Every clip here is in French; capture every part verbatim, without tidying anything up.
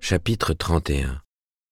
Chapitre trente et un.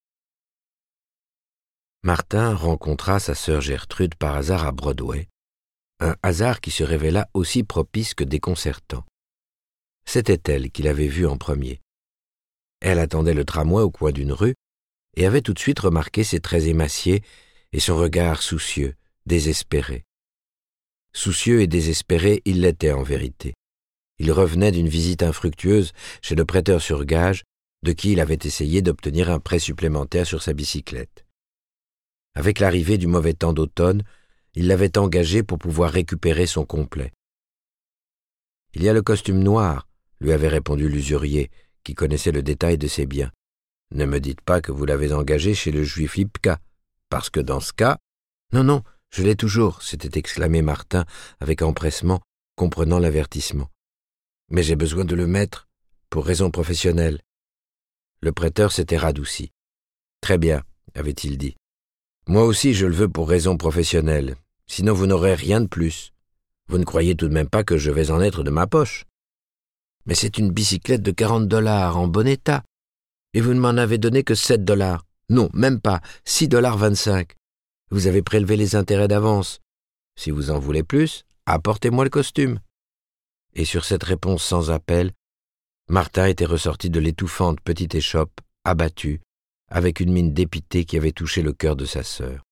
Martin rencontra sa sœur Gertrude par hasard à Broadway, un hasard qui se révéla aussi propice que déconcertant. C'était elle qu'il avait vue en premier. Elle attendait le tramway au coin d'une rue et avait tout de suite remarqué ses traits émaciés et son regard soucieux, désespéré. Soucieux et désespéré, il l'était en vérité. Il revenait d'une visite infructueuse chez le prêteur sur gage, de qui il avait essayé d'obtenir un prêt supplémentaire sur sa bicyclette. Avec l'arrivée du mauvais temps d'automne, il l'avait engagé pour pouvoir récupérer son complet. « Il y a le costume noir », lui avait répondu l'usurier, qui connaissait le détail de ses biens. « Ne me dites pas que vous l'avez engagé chez le juif Lipka, parce que dans ce cas... »« Non, non, je l'ai toujours », s'était exclamé Martin avec empressement, comprenant l'avertissement. « Mais j'ai besoin de le mettre, pour raison professionnelle. » Le prêteur s'était radouci. « Très bien, » avait-il dit. « Moi aussi je le veux pour raison professionnelle, sinon vous n'aurez rien de plus. Vous ne croyez tout de même pas que je vais en être de ma poche. Mais c'est une bicyclette de quarante dollars en bon état, et vous ne m'en avez donné que sept dollars. Non, même pas, six dollars vingt-cinq. Vous avez prélevé les intérêts d'avance. Si vous en voulez plus, apportez-moi le costume. » Et sur cette réponse sans appel, Martin était ressorti de l'étouffante petite échoppe, abattu, avec une mine dépitée qui avait touché le cœur de sa sœur.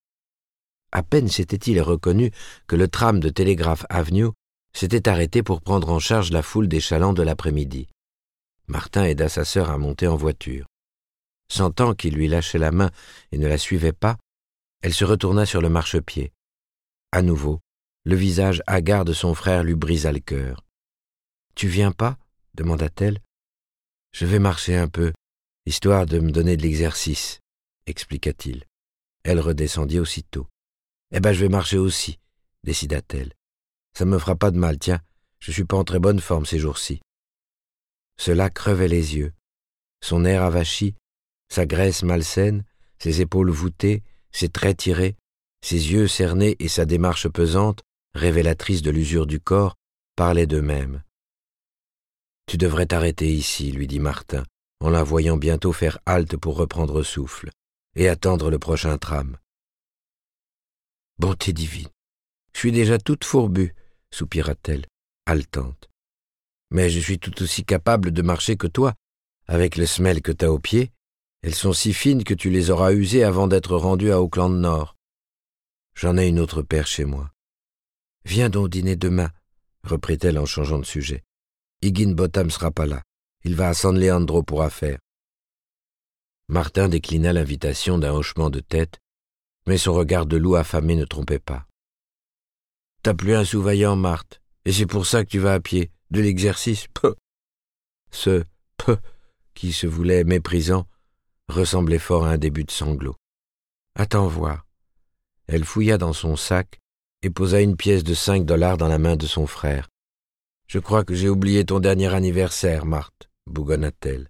À peine s'était-il reconnu que le tram de Telegraph Avenue s'était arrêté pour prendre en charge la foule des chalands de l'après-midi. Martin aida sa sœur à monter en voiture. Sentant qu'il lui lâchait la main et ne la suivait pas, elle se retourna sur le marchepied. À nouveau, le visage hagard de son frère lui brisa le cœur. « Tu viens pas ?» demanda-t-elle. « Je vais marcher un peu, histoire de me donner de l'exercice, » expliqua-t-il. Elle redescendit aussitôt. « Eh ben, je vais marcher aussi, » décida-t-elle. « Ça me fera pas de mal, tiens, je suis pas en très bonne forme ces jours-ci. » Cela crevait les yeux. Son air avachi, sa graisse malsaine, ses épaules voûtées, ses traits tirés, ses yeux cernés et sa démarche pesante, révélatrice de l'usure du corps, parlaient d'eux-mêmes. « Tu devrais t'arrêter ici, » lui dit Martin, en la voyant bientôt faire halte pour reprendre souffle, et attendre le prochain tram. « Bonté divine, je suis déjà toute fourbue, » soupira-t-elle, haletante. « Mais je suis tout aussi capable de marcher que toi, avec les semelles que t'as aux pieds. Elles sont si fines que tu les auras usées avant d'être rendu à Auckland Nord. J'en ai une autre paire chez moi. Viens donc dîner demain, » reprit-elle en changeant de sujet. « Higginbotham sera pas là. Il va à San Leandro pour affaires. » Martin déclina l'invitation d'un hochement de tête, mais son regard de loup affamé ne trompait pas. « T'as plus un sou vaillant, Marthe, et c'est pour ça que tu vas à pied. De l'exercice, peu. » Ce « peu » qui se voulait méprisant ressemblait fort à un début de sanglot. « Attends voir. » Elle fouilla dans son sac et posa une pièce de cinq dollars dans la main de son frère. « Je crois que j'ai oublié ton dernier anniversaire, Marthe, » bougonna-t-elle.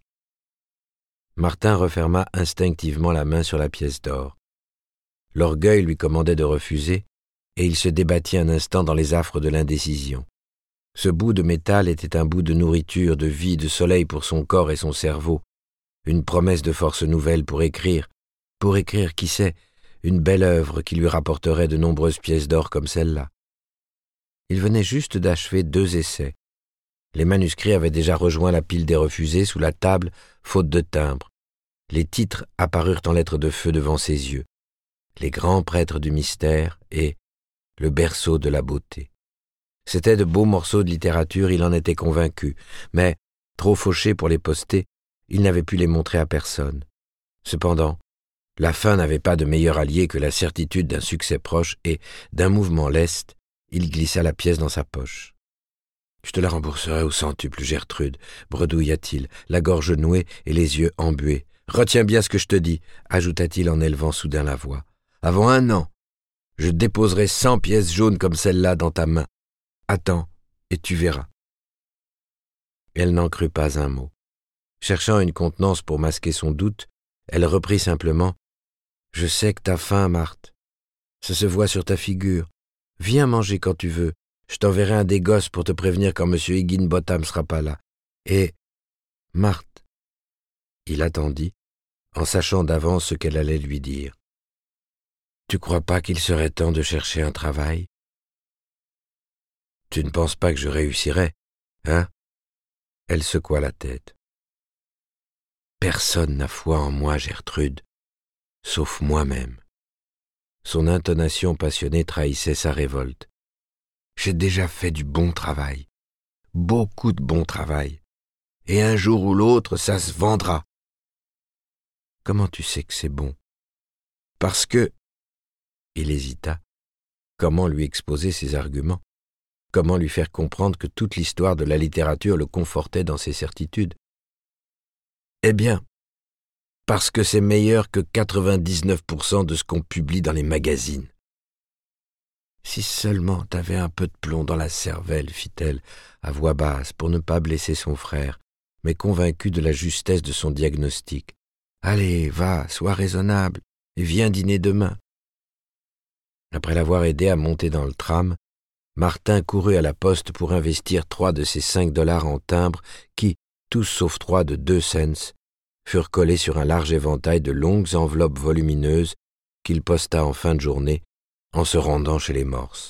Martin referma instinctivement la main sur la pièce d'or. L'orgueil lui commandait de refuser, et il se débattit un instant dans les affres de l'indécision. Ce bout de métal était un bout de nourriture, de vie, de soleil pour son corps et son cerveau, une promesse de force nouvelle pour écrire, pour écrire, qui sait, une belle œuvre qui lui rapporterait de nombreuses pièces d'or comme celle-là. Il venait juste d'achever deux essais. Les manuscrits avaient déjà rejoint la pile des refusés sous la table, faute de timbre. Les titres apparurent en lettres de feu devant ses yeux. Les grands prêtres du mystère et le berceau de la beauté. C'étaient de beaux morceaux de littérature, il en était convaincu, mais, trop fauché pour les poster, il n'avait pu les montrer à personne. Cependant, la fin n'avait pas de meilleur allié que la certitude d'un succès proche et, d'un mouvement leste, il glissa la pièce dans sa poche. « Je te la rembourserai au centuple, Gertrude, » bredouilla-t-il, la gorge nouée et les yeux embués. « Retiens bien ce que je te dis, » ajouta-t-il en élevant soudain la voix. « Avant un an, je déposerai cent pièces jaunes comme celle-là dans ta main. Attends, et tu verras. » Elle n'en crut pas un mot. Cherchant une contenance pour masquer son doute, elle reprit simplement. « Je sais que t'as faim, Marthe. Ça se voit sur ta figure. Viens manger quand tu veux. Je t'enverrai un des gosses pour te prévenir quand M. Higginbotham sera pas là. Et, Marthe, Il attendit, en sachant d'avance ce qu'elle allait lui dire. « Tu crois pas qu'il serait temps de chercher un travail ? Tu ne penses pas que je réussirais, hein ?» Elle secoua la tête. « Personne n'a foi en moi, Gertrude, sauf moi-même. » Son intonation passionnée trahissait sa révolte. « J'ai déjà fait du bon travail, beaucoup de bon travail, et un jour ou l'autre, ça se vendra. » « Comment tu sais que c'est bon ? » « Parce que... » Il hésita. Comment lui exposer ses arguments ? Comment lui faire comprendre que toute l'histoire de la littérature le confortait dans ses certitudes ? « Eh bien, parce que c'est meilleur que quatre-vingt-dix-neuf pour cent de ce qu'on publie dans les magazines. »« Si seulement t'avais un peu de plomb dans la cervelle, fit-elle, à voix basse, pour ne pas blesser son frère, mais convaincue de la justesse de son diagnostic. Allez, va, sois raisonnable, et viens dîner demain. » Après l'avoir aidé à monter dans le tram, Martin courut à la poste pour investir trois de ses cinq dollars en timbres qui, tous sauf trois de deux cents, furent collés sur un large éventail de longues enveloppes volumineuses qu'il posta en fin de journée en se rendant chez les Morse.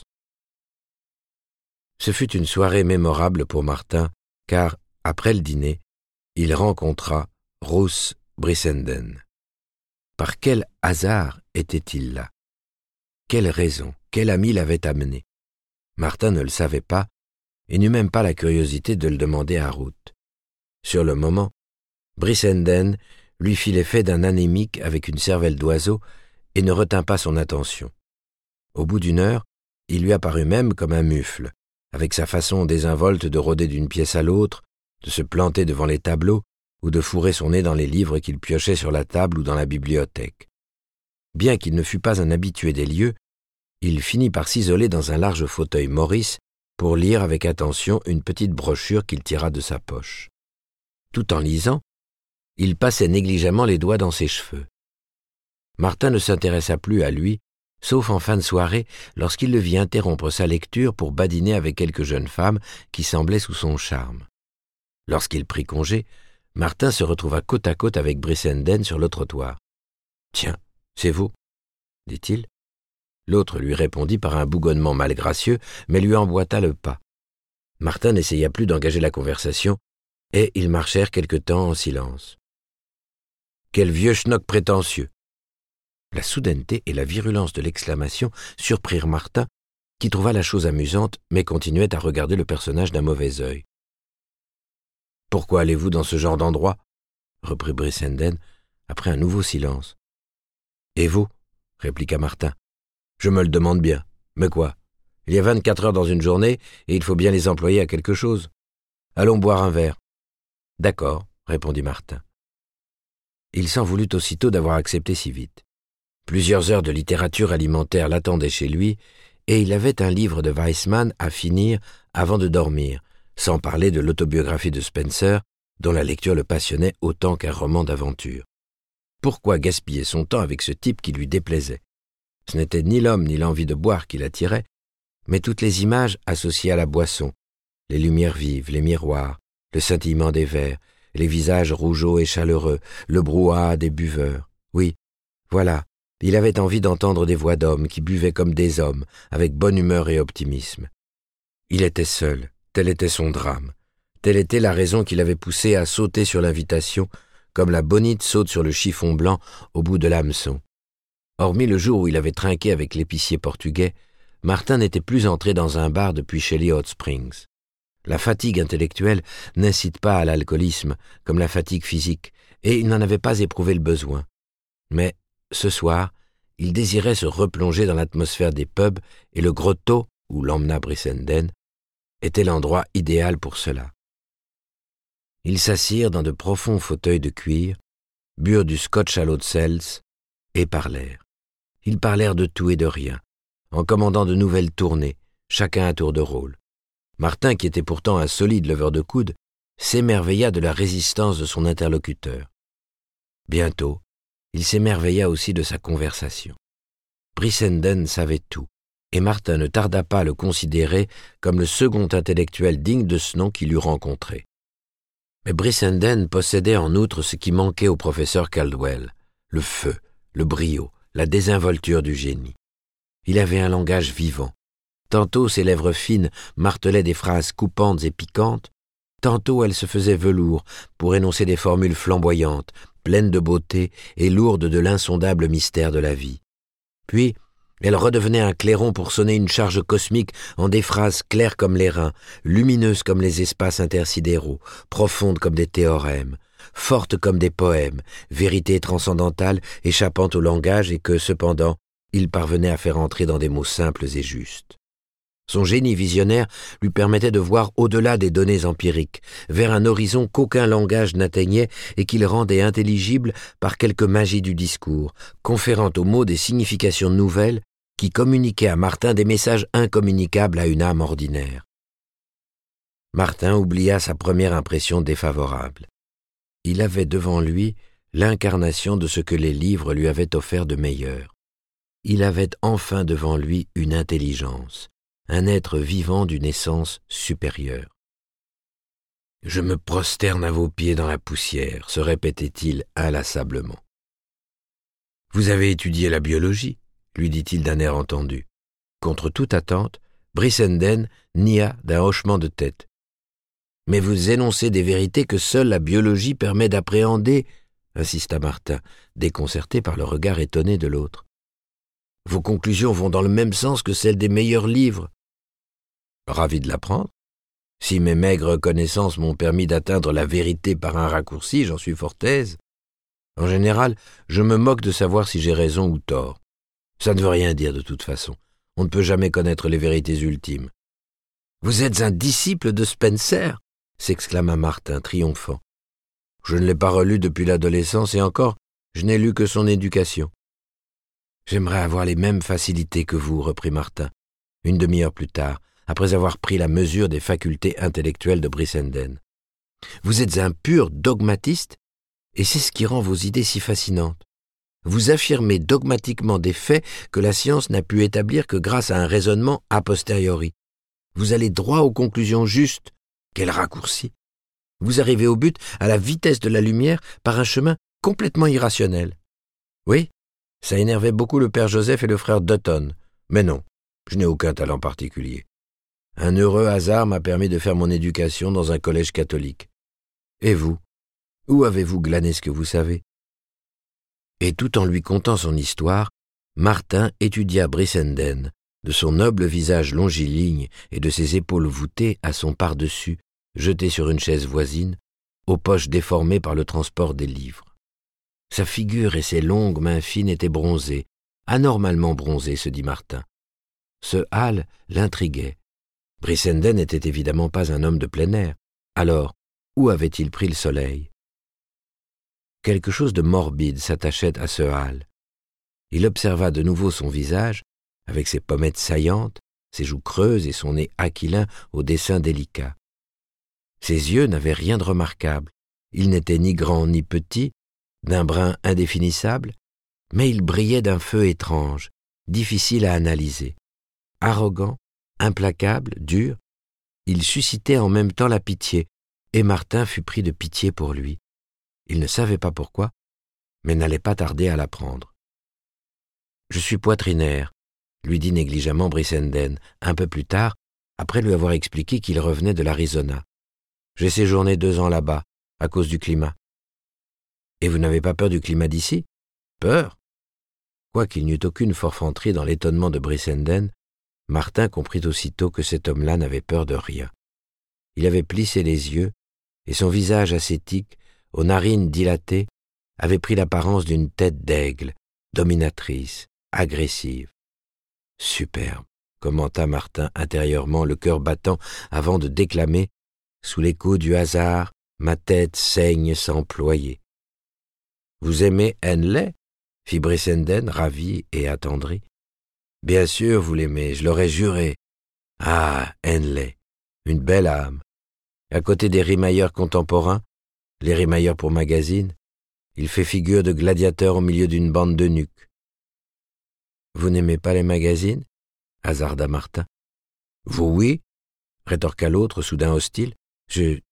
Ce fut une soirée mémorable pour Martin, car, après le dîner, il rencontra Ruth Brissenden. Par quel hasard était-il là ? Quelle raison, quel ami l'avait amené ? Martin ne le savait pas et n'eut même pas la curiosité de le demander à Ruth. Sur le moment, Brissenden lui fit l'effet d'un anémique avec une cervelle d'oiseau et ne retint pas son attention. Au bout d'une heure, il lui apparut même comme un mufle, avec sa façon désinvolte de rôder d'une pièce à l'autre, de se planter devant les tableaux ou de fourrer son nez dans les livres qu'il piochait sur la table ou dans la bibliothèque. Bien qu'il ne fût pas un habitué des lieux, il finit par s'isoler dans un large fauteuil Morris pour lire avec attention une petite brochure qu'il tira de sa poche. Tout en lisant, il passait négligemment les doigts dans ses cheveux. Martin ne s'intéressa plus à lui, sauf en fin de soirée, lorsqu'il le vit interrompre sa lecture pour badiner avec quelques jeunes femmes qui semblaient sous son charme. Lorsqu'il prit congé, Martin se retrouva côte à côte avec Brissenden sur le trottoir. « Tiens, c'est vous ?» dit-il. L'autre lui répondit par un bougonnement malgracieux, mais lui emboîta le pas. Martin n'essaya plus d'engager la conversation, et ils marchèrent quelque temps en silence. « Quel vieux schnock prétentieux !» La soudaineté et la virulence de l'exclamation surprirent Martin, qui trouva la chose amusante, mais continuait à regarder le personnage d'un mauvais œil. « Pourquoi allez-vous dans ce genre d'endroit ?» reprit Brissenden, après un nouveau silence. « Et vous ?» répliqua Martin. « Je me le demande bien. Mais quoi ? Il y a vingt-quatre heures dans une journée, et il faut bien les employer à quelque chose. Allons boire un verre. »« D'accord, » répondit Martin. Il s'en voulut aussitôt d'avoir accepté si vite. Plusieurs heures de littérature alimentaire l'attendaient chez lui, et il avait un livre de Weissman à finir avant de dormir, sans parler de l'autobiographie de Spencer, dont la lecture le passionnait autant qu'un roman d'aventure. Pourquoi gaspiller son temps avec ce type qui lui déplaisait ? Ce n'était ni l'homme ni l'envie de boire qui l'attirait, mais toutes les images associées à la boisson, les lumières vives, les miroirs, le scintillement des verres, les visages rougeaux et chaleureux, le brouhaha des buveurs. Oui, voilà, il avait envie d'entendre des voix d'hommes qui buvaient comme des hommes, avec bonne humeur et optimisme. Il était seul, tel était son drame, telle était la raison qui l'avait poussé à sauter sur l'invitation, comme la bonite saute sur le chiffon blanc au bout de l'hameçon. Hormis le jour où il avait trinqué avec l'épicier portugais, Martin n'était plus entré dans un bar depuis Shelley Hot Springs. La fatigue intellectuelle n'incite pas à l'alcoolisme, comme la fatigue physique, et il n'en avait pas éprouvé le besoin. Mais, ce soir, il désirait se replonger dans l'atmosphère des pubs, et le grotto, où l'emmena Brissenden, était l'endroit idéal pour cela. Ils s'assirent dans de profonds fauteuils de cuir, burent du scotch à l'eau de seltz, et parlèrent. Ils parlèrent de tout et de rien, en commandant de nouvelles tournées, chacun à tour de rôle. Martin, qui était pourtant un solide leveur de coude, s'émerveilla de la résistance de son interlocuteur. Bientôt, il s'émerveilla aussi de sa conversation. Brissenden savait tout, et Martin ne tarda pas à le considérer comme le second intellectuel digne de ce nom qu'il eût rencontré. Mais Brissenden possédait en outre ce qui manquait au professeur Caldwell, le feu, le brio, la désinvolture du génie. Il avait un langage vivant. Tantôt ses lèvres fines martelaient des phrases coupantes et piquantes, tantôt elles se faisaient velours pour énoncer des formules flamboyantes, pleines de beauté et lourdes de l'insondable mystère de la vie. Puis, elle redevenait un clairon pour sonner une charge cosmique en des phrases claires comme l'airain, lumineuses comme les espaces intersidéraux, profondes comme des théorèmes, fortes comme des poèmes, vérités transcendantales échappant au langage et que, cependant, il parvenait à faire entrer dans des mots simples et justes. Son génie visionnaire lui permettait de voir au-delà des données empiriques, vers un horizon qu'aucun langage n'atteignait et qu'il rendait intelligible par quelque magie du discours, conférant aux mots des significations nouvelles qui communiquaient à Martin des messages incommunicables à une âme ordinaire. Martin oublia sa première impression défavorable. Il avait devant lui l'incarnation de ce que les livres lui avaient offert de meilleur. Il avait enfin devant lui une intelligence, un être vivant d'une essence supérieure. « Je me prosterne à vos pieds dans la poussière », se répétait-il inlassablement. « Vous avez étudié la biologie ?» lui dit-il d'un air entendu. Contre toute attente, Brissenden nia d'un hochement de tête. « Mais vous énoncez des vérités que seule la biologie permet d'appréhender, » insista Martin, déconcerté par le regard étonné de l'autre. « Vos conclusions vont dans le même sens que celles des meilleurs livres. » Ravi de l'apprendre. Si mes maigres connaissances m'ont permis d'atteindre la vérité par un raccourci, j'en suis fort aise. En général, je me moque de savoir si j'ai raison ou tort. Ça ne veut rien dire de toute façon. On ne peut jamais connaître les vérités ultimes. « Vous êtes un disciple de Spencer » s'exclama Martin, triomphant. « Je ne l'ai pas relu depuis l'adolescence et encore, je n'ai lu que son éducation. »« J'aimerais avoir les mêmes facilités que vous, » reprit Martin, une demi-heure plus tard, après avoir pris la mesure des facultés intellectuelles de Brissenden. « Vous êtes un pur dogmatiste, et c'est ce qui rend vos idées si fascinantes. Vous affirmez dogmatiquement des faits que la science n'a pu établir que grâce à un raisonnement a posteriori. Vous allez droit aux conclusions justes. Quel raccourci! Vous arrivez au but à la vitesse de la lumière par un chemin complètement irrationnel. Oui, ça énervait beaucoup le père Joseph et le frère Dutton, mais non, je n'ai aucun talent particulier. Un heureux hasard m'a permis de faire mon éducation dans un collège catholique. Et vous, où avez-vous glané ce que vous savez ?» Et tout en lui contant son histoire, Martin étudia Brissenden, de son noble visage longiligne et de ses épaules voûtées à son par-dessus, jeté sur une chaise voisine, aux poches déformées par le transport des livres. Sa figure et ses longues mains fines étaient bronzées, anormalement bronzées, se dit Martin. Ce hâle l'intriguait. Brissenden n'était évidemment pas un homme de plein air. Alors, où avait-il pris le soleil? Quelque chose de morbide s'attachait à ce hâle. Il observa de nouveau son visage, avec ses pommettes saillantes, ses joues creuses et son nez aquilin au dessin délicat. Ses yeux n'avaient rien de remarquable. Ils n'étaient ni grands ni petits, d'un brun indéfinissable, mais ils brillaient d'un feu étrange, difficile à analyser. Arrogant, implacable, dur, il suscitait en même temps la pitié, et Martin fut pris de pitié pour lui. Il ne savait pas pourquoi, mais n'allait pas tarder à l'apprendre. « Je suis poitrinaire », lui dit négligemment Brissenden, un peu plus tard, après lui avoir expliqué qu'il revenait de l'Arizona. « J'ai séjourné deux ans là-bas, à cause du climat. »« Et vous n'avez pas peur du climat d'ici ?»« Peur ?» Quoiqu'il n'y eût aucune forfanterie dans l'étonnement de Brissenden, Martin comprit aussitôt que cet homme-là n'avait peur de rien. Il avait plissé les yeux, et son visage ascétique, aux narines dilatées, avait pris l'apparence d'une tête d'aigle, dominatrice, agressive. « Superbe !» commenta Martin intérieurement, le cœur battant, avant de déclamer « Sous les coups du hasard, ma tête saigne sans ployer. »« Vous aimez Henley ?» fit Brissenden, ravi et attendri. « Bien sûr, vous l'aimez, je l'aurais juré. »« Ah, Henley, une belle âme. À côté des rimailleurs contemporains, les rimailleurs pour magazines, il fait figure de gladiateur au milieu d'une bande de nuques. »« Vous n'aimez pas les magazines ?» hasarda Martin. « Vous, oui » rétorqua l'autre, soudain hostile. « Je...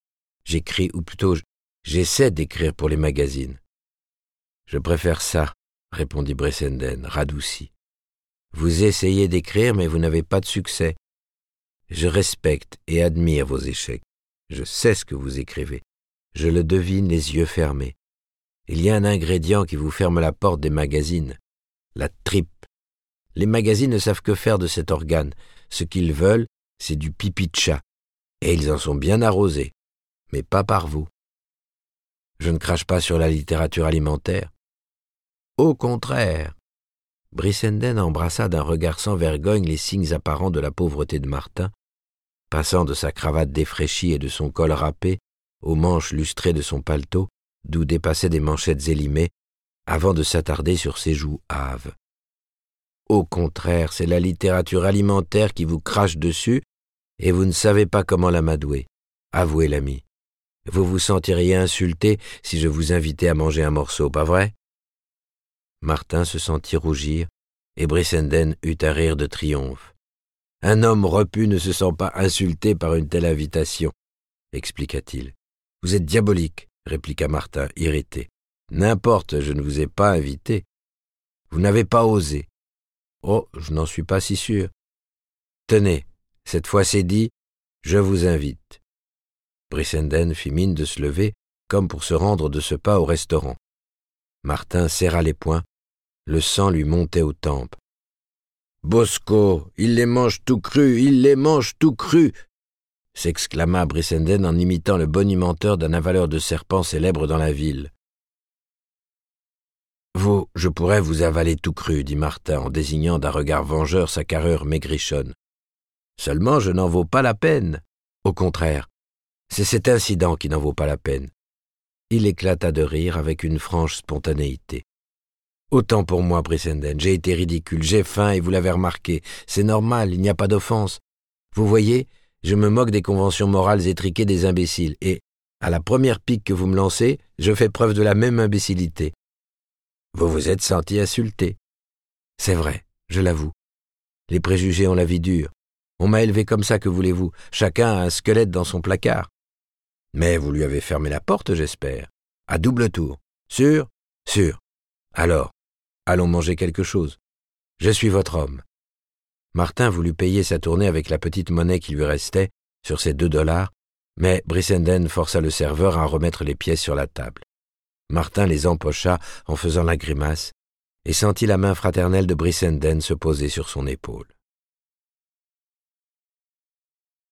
J'écris, ou plutôt, j'essaie d'écrire pour les magazines. Je préfère ça, répondit Brissenden, radouci. Vous essayez d'écrire, mais vous n'avez pas de succès. Je respecte et admire vos échecs. Je sais ce que vous écrivez. Je le devine les yeux fermés. Il y a un ingrédient qui vous ferme la porte des magazines, la tripe. Les magazines ne savent que faire de cet organe. Ce qu'ils veulent, c'est du pipi de chat. Et ils en sont bien arrosés, mais pas par vous. Je ne crache pas sur la littérature alimentaire. Au contraire. Brissenden embrassa d'un regard sans vergogne les signes apparents de la pauvreté de Martin, passant de sa cravate défraîchie et de son col râpé aux manches lustrées de son paletot, d'où dépassaient des manchettes élimées, avant de s'attarder sur ses joues hâves. Au contraire, c'est la littérature alimentaire qui vous crache dessus, et vous ne savez pas comment l'amadouer. Avouez, l'ami. Vous vous sentiriez insulté si je vous invitais à manger un morceau, pas vrai? Martin se sentit rougir, et Brissenden eut un rire de triomphe. Un homme repu ne se sent pas insulté par une telle invitation, expliqua-t-il. Vous êtes diabolique, répliqua Martin, irrité. N'importe, je ne vous ai pas invité. Vous n'avez pas osé. Oh, je n'en suis pas si sûr. Tenez, cette fois c'est dit, je vous invite. Brissenden fit mine de se lever, comme pour se rendre de ce pas au restaurant. Martin serra les poings, le sang lui montait aux tempes. « Bosco, il les mange tout crus, il les mange tout crus !» s'exclama Brissenden en imitant le bonimenteur d'un avaleur de serpents célèbre dans la ville. « Vous, je pourrais vous avaler tout cru, dit Martin en désignant d'un regard vengeur sa carrure maigrichonne. Seulement, je n'en vaux pas la peine. Au contraire, c'est cet incident qui n'en vaut pas la peine. » Il éclata de rire avec une franche spontanéité. « Autant pour moi, Brissenden, j'ai été ridicule, j'ai faim et vous l'avez remarqué. C'est normal, il n'y a pas d'offense. Vous voyez, je me moque des conventions morales étriquées des imbéciles et, à la première pique que vous me lancez, je fais preuve de la même imbécilité. Vous vous êtes senti insulté. C'est vrai, je l'avoue. Les préjugés ont la vie dure. On m'a élevé comme ça, que voulez-vous? Chacun a un squelette dans son placard. Mais vous lui avez fermé la porte, j'espère. À double tour. Sûr? Sûr. Alors, allons manger quelque chose. Je suis votre homme. » Martin voulut payer sa tournée avec la petite monnaie qui lui restait, sur ses deux dollars, mais Brissenden força le serveur à remettre les pièces sur la table. Martin les empocha en faisant la grimace et sentit la main fraternelle de Brissenden se poser sur son épaule.